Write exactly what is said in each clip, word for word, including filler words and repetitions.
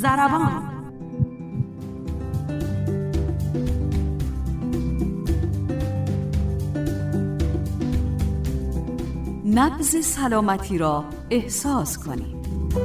ضربان. نبض سلامتی را احساس کنید.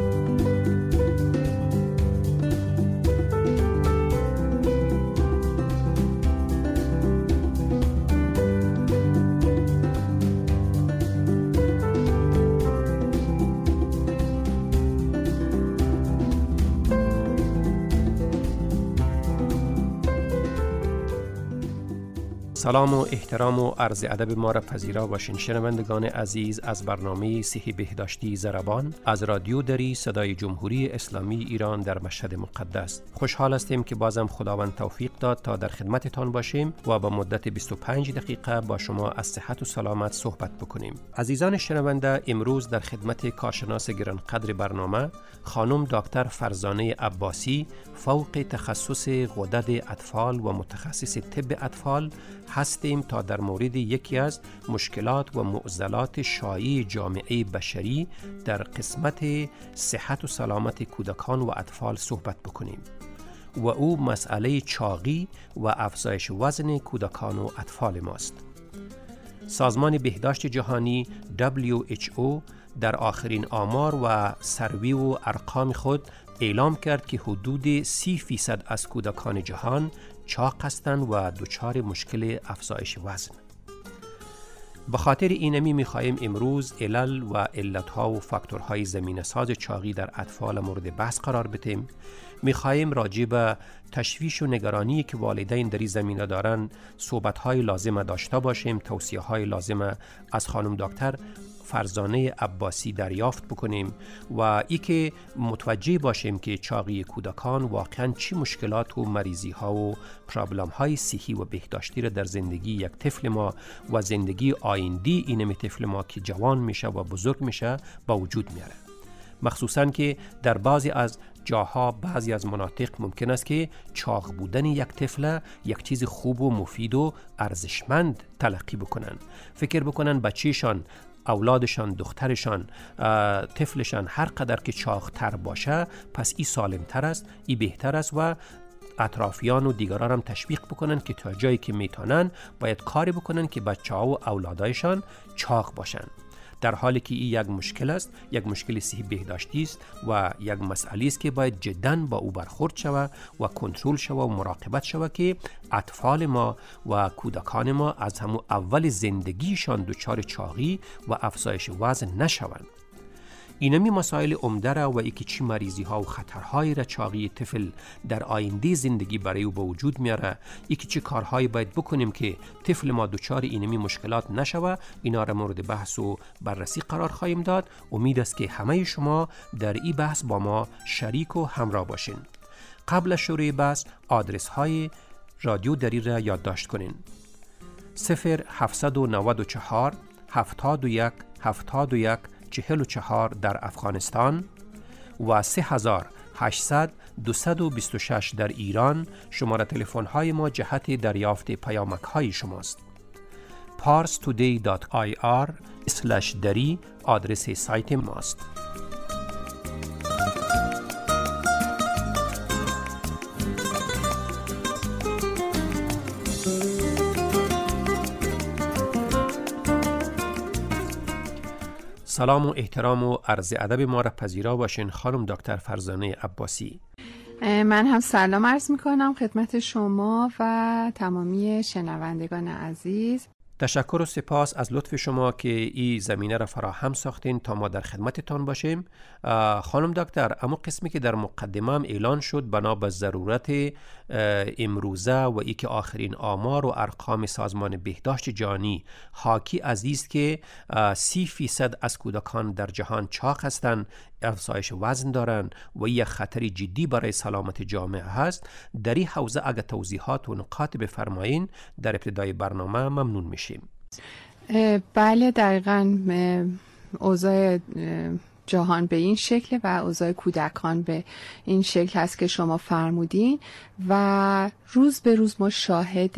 سلام و احترام و عرض ادب ما را پذیرا باشین شنوندگان عزیز از برنامه صحی بهداشتی ضربان از رادیو دری صدای جمهوری اسلامی ایران در مشهد مقدس. خوشحال هستیم که بازم خداوند توفیق داد تا در خدمتتان باشیم و با مدت بیست و پنج دقیقه با شما از صحت و سلامت صحبت بکنیم. عزیزان شنونده، امروز در خدمت کارشناس گرانقدر برنامه خانم دکتر فرزانه عباسی، فوق تخصص غدد اطفال و متخصص طب اطفال هستیم تا در مورد یکی از مشکلات و معضلات شایع جامعه بشری در قسمت صحت و سلامت کودکان و اطفال صحبت بکنیم و او مسئله چاقی و افزایش وزن کودکان و اطفال ماست. سازمان بهداشت جهانی دبلیو اچ او در آخرین آمار و سروی و ارقام خود اعلام کرد که حدود سی فیصد از کودکان جهان چاق هستند و دچار مشکل افزایش وزن. به خاطر اینمی می‌خواهیم امروز علل و علت‌ها و فاکتورهای زمینه‌ساز چاقی در اطفال مورد بحث قرار بدیم. می‌خواهیم راجع به تشویش و نگرانی که والدین در این زمینه دارند صحبت‌های لازم داشته باشیم، توصیه‌های لازم از خانم دکتر فرزانه عباسی دریافت بکنیم و ای که متوجه باشیم که چاقی کودکان واقعاً چی مشکلات و مریضی ها و پرابلم های صحی و بهداشتی را در زندگی یک طفل ما و زندگی آیندی اینمی طفل ما که جوان میشه و بزرگ میشه با وجود میاره. مخصوصاً که در بعضی از جاها بعضی از مناطق ممکن است که چاق بودن یک طفل یک چیز خوب و مفید و ارزشمند تلقی بکنن. فکر بکنن بچه‌شان، اولادشان، دخترشان، طفلشان هر قدر که چاق تر باشه پس ای سالم تر است، ای بهتر است و اطرافیان و دیگران هم تشویق بکنن که تا جایی که میتونن باید کاری بکنن که بچه ها و اولادایشان چاق باشن. در حالی که این یک مشکل است، یک مشکل صحی بهداشتی است و یک مسئله است که باید جداً با او برخورد شود و کنترل شود و مراقبت شود که اطفال ما و کودکان ما از همون اول زندگیشان دچار چاقی و افزایش وزن نشوند. اینمی مسائل عمده را و ای که چی مریضی ها و خطرهایی را چاقی طفل در آینده زندگی برای او به وجود میاره، ای که چی کارهایی باید بکنیم که طفل ما دچار اینمی مشکلات نشوه، اینا را مورد بحث و بررسی قرار خواهیم داد. امید است که همه شما در این بحث با ما شریک و همراه باشین. قبل از شروع بحث آدرس های رادیو دری را یادداشت کنین: صفر هفتصد و نود و چهار هفتاد و یک هفتاد و یک چهل و چهار در افغانستان و سه هزار و هشتصد دویست و بیست و شش در ایران. شماره تلفن های ما جهت دریافت پیامک های شماست. پارس تودی دات آی آر اسلش دری آدرس سایت ماست. سلام و احترام و عرض ادب ما را پذیرا باشین خانم دکتر فرزانه عباسی. من هم سلام عرض میکنم خدمت شما و تمامی شنوندگان عزیز. تشکر و سپاس از لطف شما که این زمینه را فراهم ساختین تا ما در خدمتتان باشیم. خانم دکتر، اما قسمی که در مقدمه هم اعلان شد بنا به ضرورت امروزه و ای که آخرین آمار و ارقام سازمان بهداشت جهانی حاکی از است که سی فیصد از کودکان در جهان چاق هستند، افزایش وزن دارند و یک خطر جدی برای سلامت جامعه هست. در این حوزه اگر توضیحات و نکات بفرمایین در ابتدای برنامه ممنون میشیم. بله، دقیقاً اوضاع جهان به این شکل و اوضاع کودکان به این شکل هست که شما فرمودین و روز به روز ما شاهد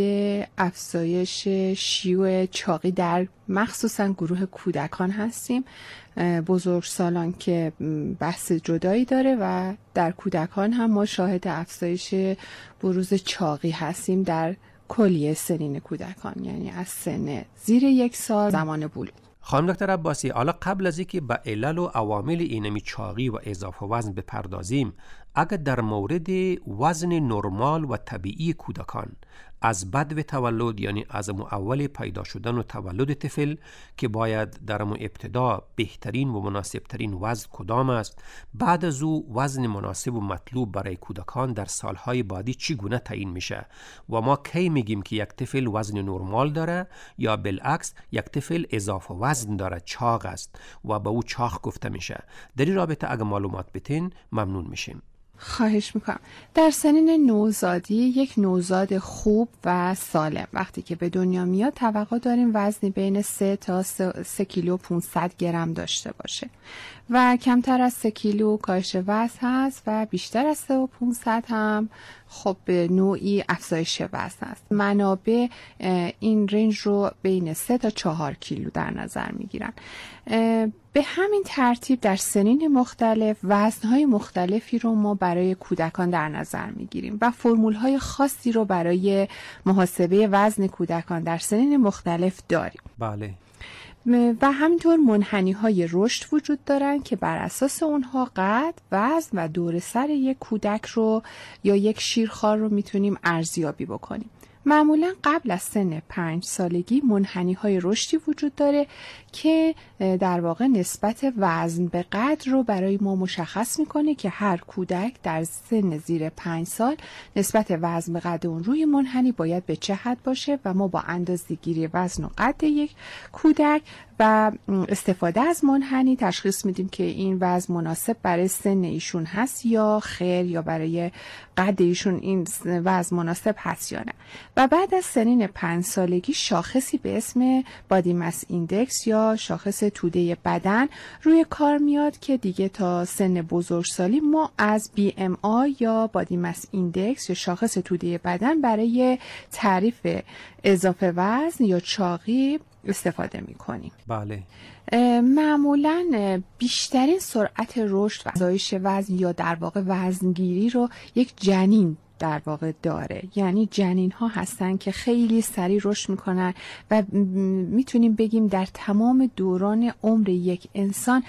افزایش شیوع چاقی در مخصوصا گروه کودکان هستیم. بزرگسالان که بحث جدایی داره و در کودکان هم ما شاهد افزایش بروز چاقی هستیم در کلیه سنین کودکان، یعنی از سن زیر یک سال زمان بلوغ. خانم دکتر عباسی، حالا قبل از اینکه به علل و عوامل اینمی چاقی و اضافه وزن بپردازیم، اگر در مورد وزن نرمال و طبیعی کودکان از بدو تولد، یعنی از اول پیدا شدن و تولد طفل که باید در مو ابتدا بهترین و مناسبترین وزن کدام است، بعد از او وزن مناسب و مطلوب برای کودکان در سالهای بعدی چگونه تعیین میشه و ما کی میگیم که یک طفل وزن نرمال داره یا بالعکس یک طفل اضافه وزن داره، چاق است و به او چاق گفته میشه؟ در این رابطه اگه معلومات بتین ممنون میشیم. خواهش میکنم. در سنین نوزادی یک نوزاد خوب و سالم وقتی که به دنیا میاد توقع داریم وزنی بین سه تا سه کیلو و پانصد گرم داشته باشه و کمتر از سه کیلو کاهش وزن هست و بیشتر از سه و پانصد هم خب به نوعی افزایش وزن است. منابع این رنج رو بین سه تا چهار کیلو در نظر میگیرن. به همین ترتیب در سنین مختلف وزنهای مختلفی رو ما برای کودکان در نظر میگیریم و فرمولهای خاصی رو برای محاسبه وزن کودکان در سنین مختلف داریم. بله. و همینطور منحنی های رشد وجود دارن که بر اساس اونها قد، وزن و دور سر یک کودک رو یا یک شیرخوار رو میتونیم ارزیابی بکنیم. معمولا قبل از سن پنج سالگی منحنی های رشدی وجود داره که در واقع نسبت وزن به قد رو برای ما مشخص میکنه که هر کودک در سن زیر پنج سال نسبت وزن به قد اون روی منحنی باید به چه حد باشه و ما با اندازه‌گیری وزن و قد یک کودک و استفاده از منحنی تشخیص میدیم که این وزن مناسب برای سن ایشون هست یا خیر، یا برای قد ایشون این وزن مناسب هست یا نه. و بعد از سنین پنج سالگی شاخصی به اسم بادی مس ایندکس یا شاخص توده بدن روی کار میاد که دیگه تا سن بزرگسالی ما از بی ام آی یا بادی مس ایندکس یا شاخص توده بدن برای تعریف اضافه وزن یا چاقی استفاده میکنیم. بله. معمولا بیشترین سرعت رشد و افزایش وزن یا در واقع وزنگیری رو یک جنین در واقع داره، یعنی جنین ها هستن که خیلی سریع رشد میکنن و میتونیم بگیم در تمام دوران عمر یک انسان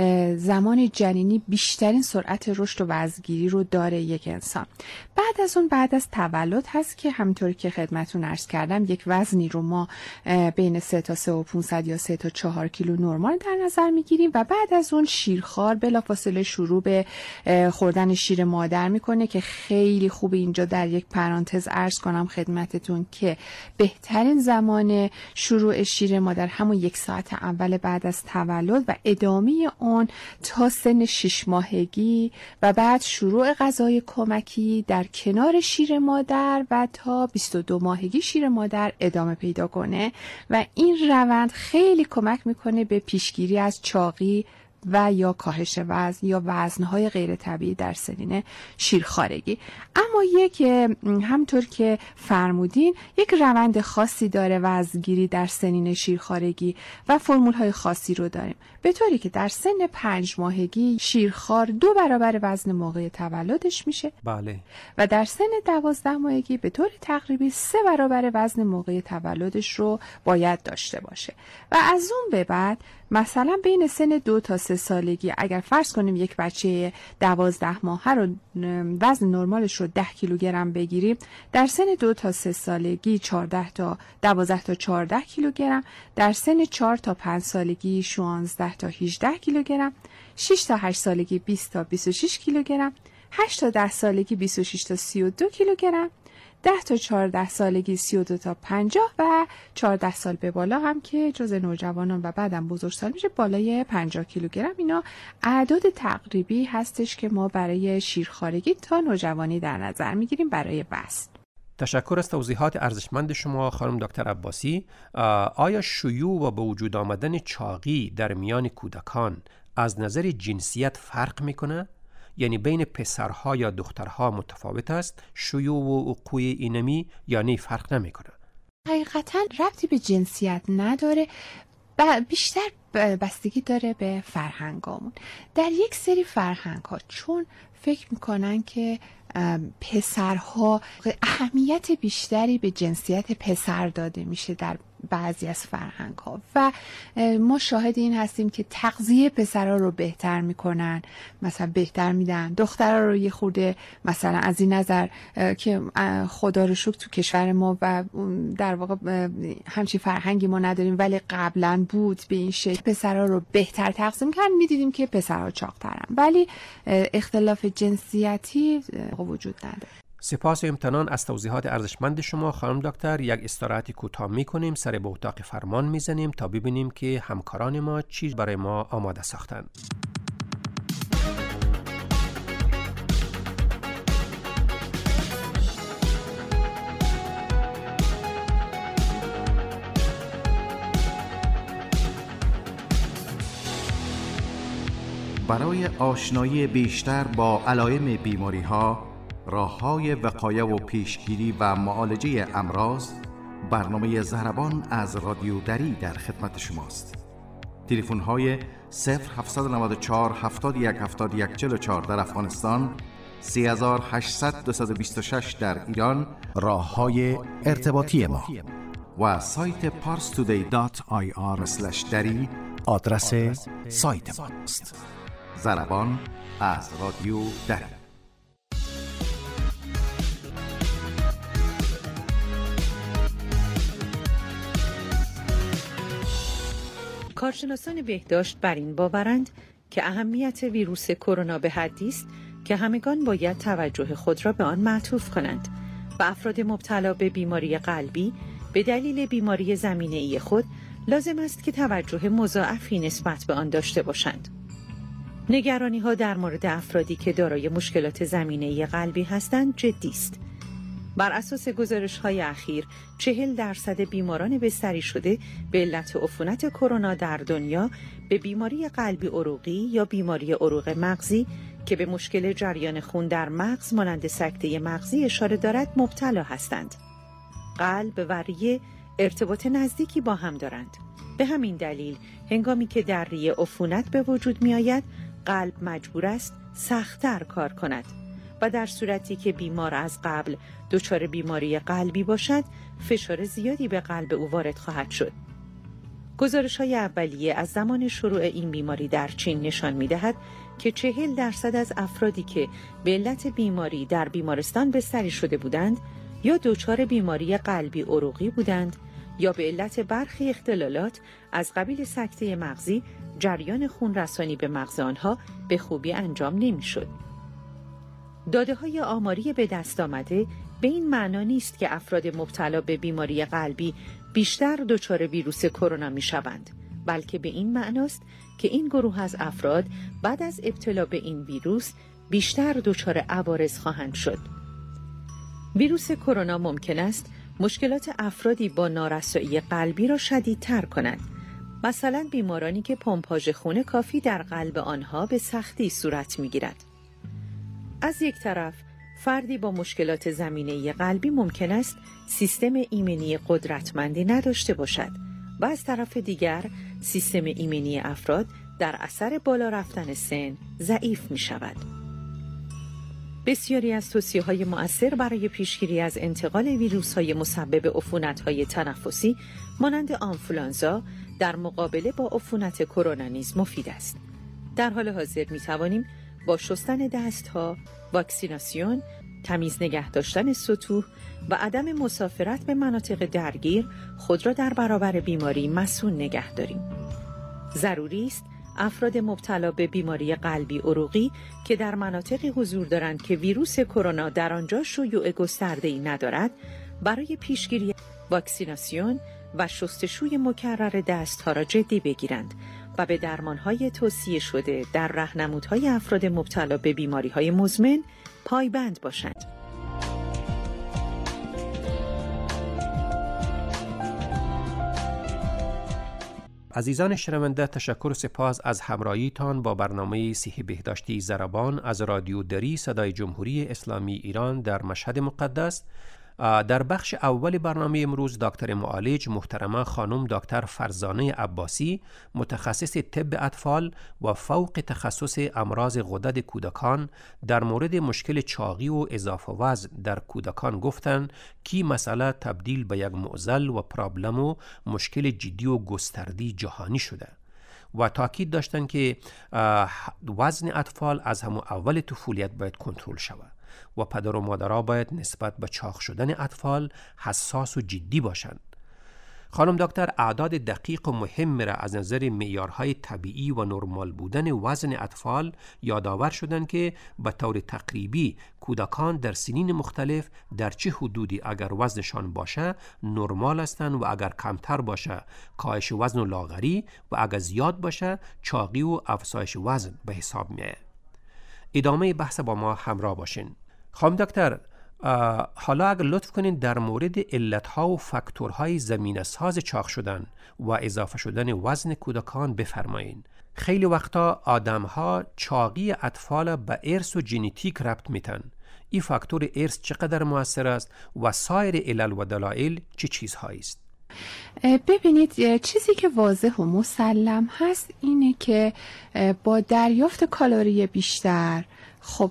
زمان جنینی بیشترین سرعت رشد و وزنگیری رو داره یک انسان. بعد از اون بعد از تولد هست که همونطوری که خدمتتون عرض کردم یک وزنی رو ما بین سه تا سه و پانصد یا سه تا چهار کیلو نرمال در نظر میگیریم و بعد از اون شیرخوار بلافاصله شروع به خوردن شیر مادر میکنه که خیلی خوبه اینجا در یک پرانتز عرض کنم خدمتتون که بهترین زمان شروع شیر مادر همون یک ساعت اول بعد از تولد و ادامه اون تا سن شش ماهگی و بعد شروع غذای کمکی در کنار شیر مادر و تا بیست و دو ماهگی شیر مادر ادامه پیدا کنه و این روند خیلی کمک میکنه به پیشگیری از چاقی و یا کاهش وزن یا وزنهای غیر طبیعی در سنین شیرخوارگی. اما یک همطور که فرمودین یک روند خاصی داره وزنگیری در سنین شیرخوارگی و فرمولهای خاصی رو داریم، به طوری که در سن پنج ماهگی شیرخوار دو برابر وزن موقع تولدش میشه. بله. و در سن دوازده ماهگی به طور تقریبی سه برابر وزن موقع تولدش رو باید داشته باشه. و از اون به بعد مثلا بین سن دو تا سه سالگی اگر فرض کنیم یک بچه دوازده ماهه رو وزن نرمالش رو ده کیلوگرم بگیریم، در سن دو تا سه سالگی چهارده تا دوازده تا چهارده کیلوگرم، در سن چهار تا پنج سالگی شانزده تا هجده کیلوگرم، شش تا هشت سالگی بیست تا بیست و شش کیلوگرم، هشت تا ده سالگی بیست و شش تا سی و دو کیلوگرم، ده تا چهارده سالگی سی و دو تا پنجاه و چهارده سال به بالا هم که جز نوجوانان و بعدم بزرگسال میشه بالای پنجاه کیلوگرم. اینا اعداد تقریبی هستش که ما برای شیرخوارگی تا نوجوانی در نظر میگیریم برای وزن. تشکر از توضیحات ارزشمند شما خانم دکتر عباسی. آیا شیوع و به وجود آمدن چاقی در میان کودکان از نظر جنسیت فرق میکنه؟ یعنی بین پسرها یا دخترها متفاوت است؟ شیوع و وقوع اینمی یا نه فرق نمیکنه؟ حقیقتا ربطی به جنسیت نداره، ب- بیشتر بستگی داره به فرهنگامون. در یک سری فرهنگ ها چون فکر میکنن که پسرها اهمیت بیشتری به جنسیت پسر داده میشه در بعضی از فرهنگ ها و ما شاهد این هستیم که تغذیه پسرها رو بهتر میکنن، مثلا بهتر میدن، دخترها رو یه خورده مثلا از این نظر که خدا رو شکر تو کشور ما و در واقع همچین فرهنگی ما نداریم ولی قبلا بود به این شکل پسرها رو بهتر تقسیم کردن، میدیدیم که پسرها چاق‌ترن، ولی اختلاف جنسیتی وجود نداره. سپاس و امتنان از توضیحات ارزشمند شما خانم دکتر. یک استراحت کوتاه می‌کنیم، سر به اتاق فرمان می‌زنیم تا ببینیم که همکاران ما چی برای ما آماده ساختند. برای آشنایی بیشتر با علائم بیماری‌ها، راه‌های وقایه و پیشگیری و معالجه امراض، برنامه زهربان از رادیو دری در خدمت شماست. تلفن‌های صفر هفت نه چهار هفتاد و یک هفتاد و یک چهل و چهار در افغانستان، سه هشت صفر صفر دو دو شش در ایران، راه‌های ارتباطی ما و سایت پارس تودی دات آی آر اسلش دری آدرس سایت ماست. زهربان از رادیو دری. کارشناسان بهداشت بر این باورند که اهمیت ویروس کرونا به حدی است که همگان باید توجه خود را به آن معطوف کنند و افراد مبتلا به بیماری قلبی به دلیل بیماری زمینه‌ای خود لازم است که توجه مضاعفی نسبت به آن داشته باشند. نگرانی‌ها در مورد افرادی که دارای مشکلات زمینه‌ای قلبی هستند جدی است. بر اساس گزارش‌های اخیر، چهل درصد بیماران بستری شده به علت عفونت کرونا در دنیا به بیماری قلبی عروقی یا بیماری عروق مغزی که به مشکل جریان خون در مغز مانند سکته مغزی اشاره دارد مبتلا هستند. قلب و ریه ارتباط نزدیکی با هم دارند. به همین دلیل هنگامی که در ریه عفونت به وجود می آید، قلب مجبور است سخت‌تر کار کند و در صورتی که بیمار از قبل دچار بیماری قلبی باشد، فشار زیادی به قلب او وارد خواهد شد. گزارش‌های اولیه از زمان شروع این بیماری در چین نشان می‌دهد که چهل درصد از افرادی که به علت بیماری در بیمارستان بستری شده بودند یا دچار بیماری قلبی عروقی بودند یا به علت برخی اختلالات از قبیل سکته مغزی جریان خون رسانی به مغز آنها به خوبی انجام نمی‌شد. داده‌های آماری به دست آمده به این معنا نیست که افراد مبتلا به بیماری قلبی بیشتر دچار ویروس کرونا می‌شوند، بلکه به این معناست که این گروه از افراد بعد از ابتلا به این ویروس بیشتر دچار عوارض خواهند شد. ویروس کرونا ممکن است مشکلات افرادی با نارسایی قلبی را شدیدتر کند، مثلا بیمارانی که پمپاژ خون کافی در قلب آنها به سختی صورت می‌گیرد. از یک طرف فردی با مشکلات زمینه‌ای قلبی ممکن است سیستم ایمنی قدرتمندی نداشته باشد و از طرف دیگر سیستم ایمنی افراد در اثر بالا رفتن سن ضعیف می شود. بسیاری از توصیه‌های مؤثر برای پیشگیری از انتقال ویروس‌های مسبب عفونت‌های تنفسی مانند آنفولانزا در مقابله با عفونت کرونا نیز مفید است. در حال حاضر می توانیم با شستن دست‌ها، واکسیناسیون، تمیز نگه داشتن سطوح و عدم مسافرت به مناطق درگیر خود را در برابر بیماری مسئول نگه داریم. ضروری است افراد مبتلا به بیماری قلبی عروقی که در مناطقی حضور دارند که ویروس کرونا در آنجا شیوع گسترده‌ای ندارد، برای پیشگیری واکسیناسیون و شستشوی مکرر دست‌ها را جدی بگیرند و به درمان‌های توصیه شده در راهنمودهای افراد مبتلا به بیماری‌های مزمن پایبند باشند. عزیزان شنونده، تشکر و سپاس از همراهیتان با برنامه صحی بهداشتی ضربان از رادیو دری صدای جمهوری اسلامی ایران در مشهد مقدس. در بخش اول برنامه امروز دکتر معالج محترمه خانم دکتر فرزانه عباسی، متخصص طب اطفال و فوق تخصص امراض غدد کودکان، در مورد مشکل چاقی و اضافه وزن در کودکان گفتند که مسئله تبدیل به یک معضل و پرابلم و مشکل جدی و گستردی جهانی شده و تاکید داشتند که وزن اطفال از همون اول طفولیت باید کنترل شود و پدر و مادرها باید نسبت به چاق شدن اطفال حساس و جدی باشند. خانم دکتر اعداد دقیق و مهم را از نظر معیارهای طبیعی و نرمال بودن وزن اطفال یادآور شدند که به طور تقریبی کودکان در سنین مختلف در چه حدودی اگر وزنشان باشه نرمال هستند و اگر کمتر باشه کاهش وزن و لاغری و اگر زیاد باشه چاقی و افزایش وزن به حساب میاد. ادامه بحث با ما همراه باشین. خانم دکتر، حالا اگر لطف کنین در مورد علتها و فاکتورهای زمینه ساز چاق شدن و اضافه شدن وزن کودکان بفرمایین. خیلی وقتا آدمها چاقی اطفال به ارث و ژنتیک ربط میتن. این فاکتور ارث چقدر مؤثر است و سایر علل و دلایل چه چیزهایی است؟ ببینید، چیزی که واضح و مسلم هست اینه که با دریافت کالری بیشتر خب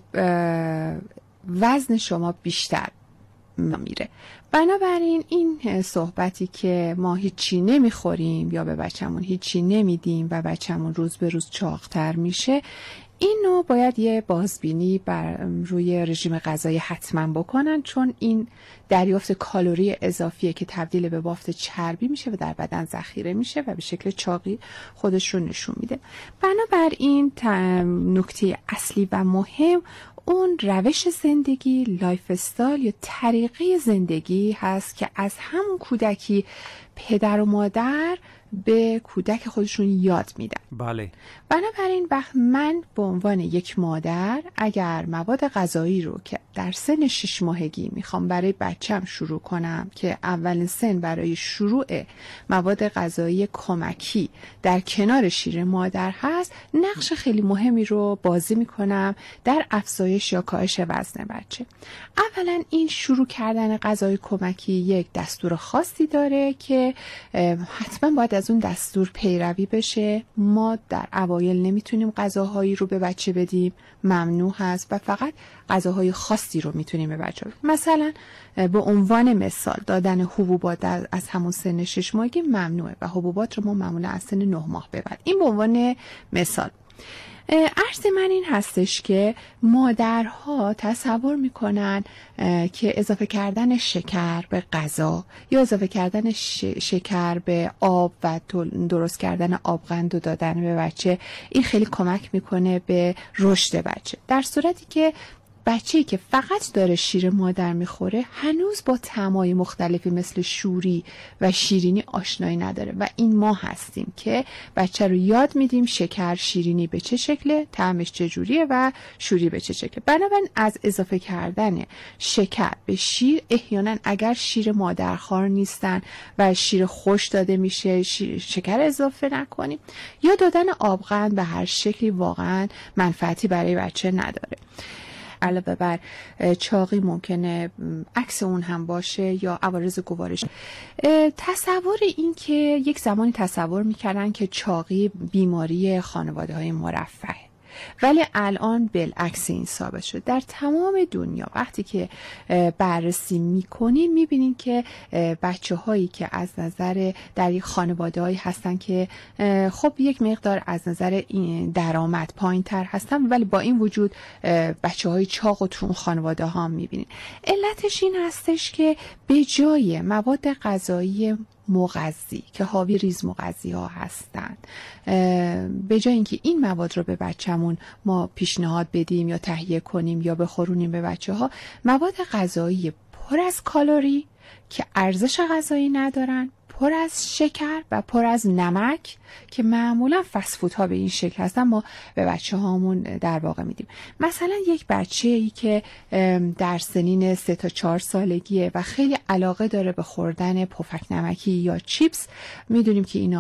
وزن شما بیشتر میره. بنابراین این صحبتی که ما هیچی نمیخوریم یا به بچه‌مون هیچی نمیدیم و بچه‌مون روز به روز چاق‌تر میشه، اینو باید یه بازبینی بر روی رژیم غذایی حتما بکنن، چون این دریافت کالری اضافیه که تبدیل به بافت چربی میشه و در بدن ذخیره میشه و به شکل چاقی خودش رو نشون میده. بنابراین نکته اصلی و مهم اون روش زندگی، لایف استایل یا طریقه زندگی هست که از همون کودکی پدر و مادر به کودک خودشون یاد میدن. بله. بنابراین وقت من به عنوان یک مادر اگر مواد غذایی رو که در سن شش ماهگی میخوام برای بچم شروع کنم که اولین سن برای شروع مواد غذایی کمکی در کنار شیر مادر هست، نقش خیلی مهمی رو بازی میکنم در افزایش یا کاهش وزن بچه. اولا این شروع کردن غذای کمکی یک دستور خاصی داره که حتما باید از اون دستور پیروی بشه. ما در اوایل نمیتونیم غذاهایی رو به بچه بدیم، ممنوع هست، و فقط غذاهای خاصی رو میتونیم به بچه بدیم. مثلا به عنوان مثال دادن حبوبات از همون سن شش ماهگی ممنوعه و حبوبات رو ما معمولا از سن نه ماه به بعد. این به عنوان مثال. عرض من این هستش که مادرها تصور میکنن که اضافه کردن شکر به غذا یا اضافه کردن ش... شکر به آب و درست کردن آبغند و دادن به بچه این خیلی کمک میکنه به رشد بچه، در صورتی که بچه‌ای که فقط داره شیر مادر میخوره هنوز با طعم‌های مختلفی مثل شوری و شیرینی آشنایی نداره و این ما هستیم که بچه رو یاد میدیم شکر شیرینی به چه شکله، طعمش چجوریه و شوری به چه شکله. بنابراین از اضافه کردن شکر به شیر، احیانا اگر شیر مادرخوار نیستن و شیر خوش داده میشه شکر اضافه نکنیم، یا دادن آبغند به هر شکلی واقعا منفعتی برای بچه نداره. علاوه بر چاقی ممکنه عکس اون هم باشه یا عوارض گوارش. تصور این که یک زمانی تصور میکردن که چاقی بیماری خانواده های مرفه، ولی الان بالعکس این ثابت شد. در تمام دنیا وقتی که بررسی میکنین میبینین که بچه هایی که از نظر در یک خانواده هایی هستن که خب یک مقدار از نظر درآمد پایین تر هستن، ولی با این وجود بچه های چاق و تو خانواده ها هم میبینین. علتش این هستش که به جای مواد غذایی مغذی که حاوی ریز مغذی ها هستند، به جای اینکه این مواد رو به بچه‌مون ما پیشنهاد بدیم یا تهیه کنیم یا بخورونیم به بچه ها، مواد غذایی پر از کالری که ارزش غذایی ندارن، پر از شکر و پر از نمک که معمولا فست فود ها به این شکل هستن، ما به بچه هامون در واقع میدیم. مثلا یک بچه ای که در سنین سه تا چهار سالگیه و خیلی علاقه داره به خوردن پفک نمکی یا چیپس، میدونیم که اینا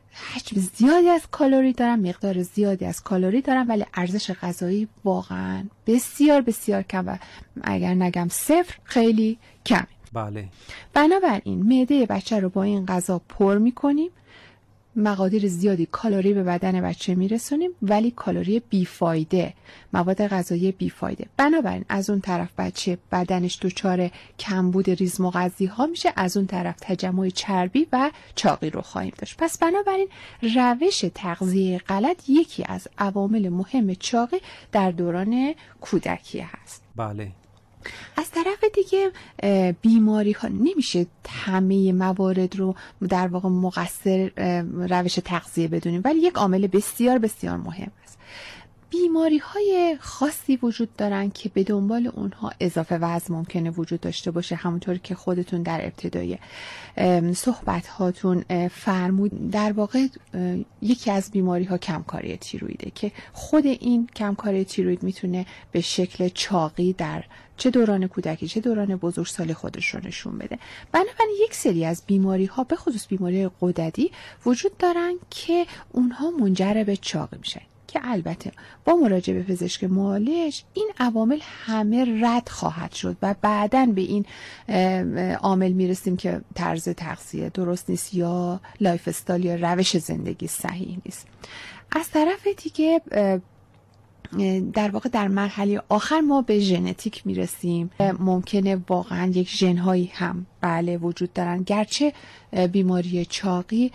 حجم زیادی از کالری دارن، مقدار زیادی از کالری دارن، ولی ارزش غذایی واقعا بسیار بسیار کم و اگر نگم صفر خیلی کم. بله. بنابراین معده بچه رو با این غذا پر میکنیم، مقادیر زیادی کالری به بدن بچه میرسونیم، ولی کالری بیفایده، مواد غذایی بیفایده. بنابراین از اون طرف بچه بدنش دچار کمبود ریز مغذی ها میشه، از اون طرف تجمع چربی و چاقی رو خواهیم داشت. پس بنابراین روش تغذیه غلط یکی از عوامل مهم چاقی در دوران کودکی هست. بله. از طرف دیگه بیماری ها نمیشه همه موارد رو در واقع مقصر روش تغذیه بدونیم، ولی یک عامل بسیار بسیار مهم است. بیماری های خاصی وجود دارن که به دنبال اونها اضافه وزن ممکنه وجود داشته باشه، همونطور که خودتون در ابتدای صحبت هاتون فرمود. در واقع یکی از بیماری ها کمکاری تیرویده که خود این کمکاری تیروید میتونه به شکل چاقی در چه دوران کودکی چه دوران بزرگسالی خودش رو نشون بده. بنابراین یک سری از بیماری ها به خصوص بیماری غددی وجود دارن که اونها منجر به چاقی میشن، که البته با مراجعه به پزشک معالج این عوامل همه رد خواهد شد و بعداً به این عامل میرسیم که طرز تغذیه درست نیست یا لایف استایل یا روش زندگی صحیح نیست. از طرف دیگه در واقع در مرحله آخر ما به ژنتیک میرسیم. ممکنه واقعا یک ژن‌هایی هم بله وجود دارن، گرچه بیماری چاقی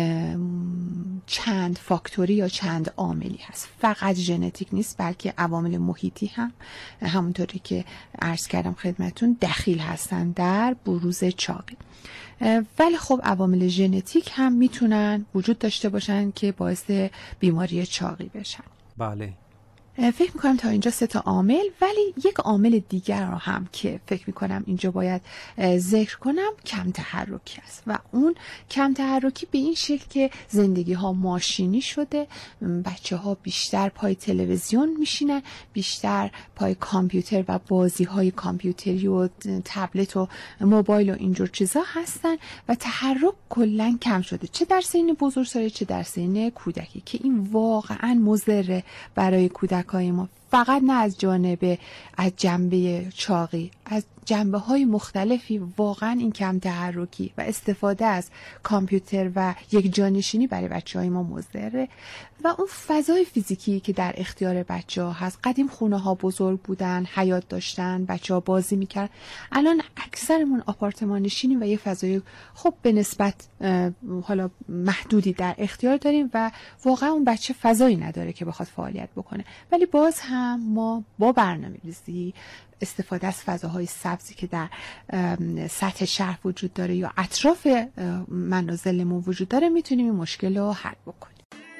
چند فاکتوری یا چند عاملی هست، فقط ژنتیک نیست بلکه عوامل محیطی هم همونطوری که عرض کردم خدمتون دخیل هستن در بروز چاقی. ولی خب عوامل ژنتیک هم میتونن وجود داشته باشن که باعث بیماری چاقی بشن. بله. فکر میکنم تا اینجا سه تا عامل، ولی یک عامل دیگر رو هم که فکر میکنم اینجا باید ذکر کنم کم تحرکی است و اون کم تحرکی به این شکل که زندگی ها ماشینی شده، بچه ها بیشتر پای تلویزیون میشینن، بیشتر پای کامپیوتر و بازی های کامپیوتری و تبلت و موبایل و اینجور چیزا هستن و تحرک کلا کم شده، چه در سن بزرگسالی چه در سن کودکی، که این واقعا مضر برای کودک های ما، فقط نه از جانب از جنبه چاقی، از جنبه های مختلفی. واقعا این کم تحرکی و استفاده از کامپیوتر و یک جانشینی برای بچه های ما مضره و اون فضای فیزیکی که در اختیار بچه ها هست. قدیم خونه ها بزرگ بودن، حیاط داشتن، بچه ها بازی میکرد. الان اکثرمون آپارتمان نشینیم و یه فضای خب به نسبت حالا محدودی در اختیار داریم و واقعا اون بچه فضایی نداره که بخواد فعالیت بکنه. ولی باز هم ما با برنامه‌ریزی، استفاده از فضاهای سبزی که در سطح شهر وجود داره یا اطراف منازلمون وجود داره میتونیم این مشکل رو حل بکنیم.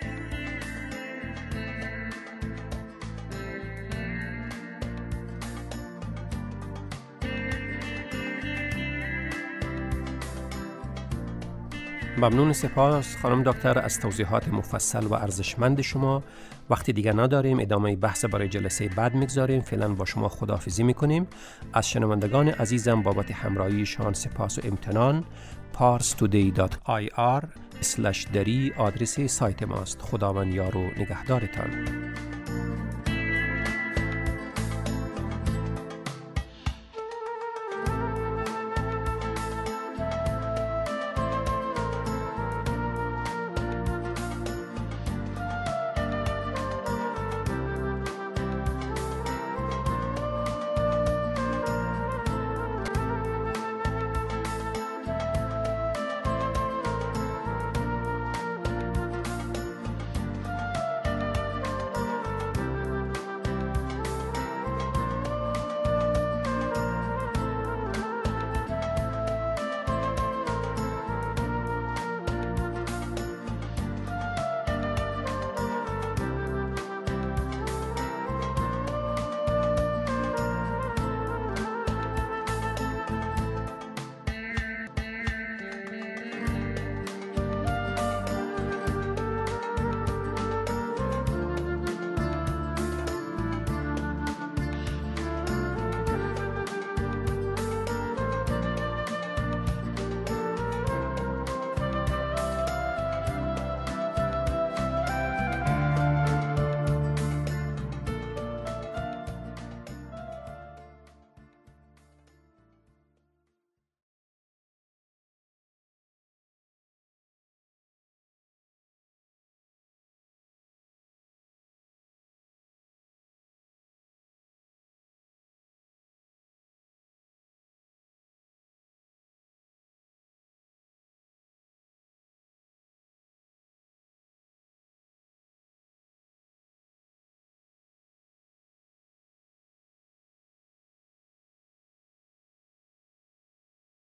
ممنون، سپاس خانم دکتر از توضیحات مفصل و ارزشمند شما. وقتی دیگه نداریم، ادامه بحث برای جلسه بعد میگذاریم. فعلا با شما خداحافظی میکنیم. از شنوندگان عزیزم بابت همراهیشان سپاس و امتنان. پارس تودی دات آی آر اسلش دری آدرس سایت ماست. خداوند یار و نگهدارتان.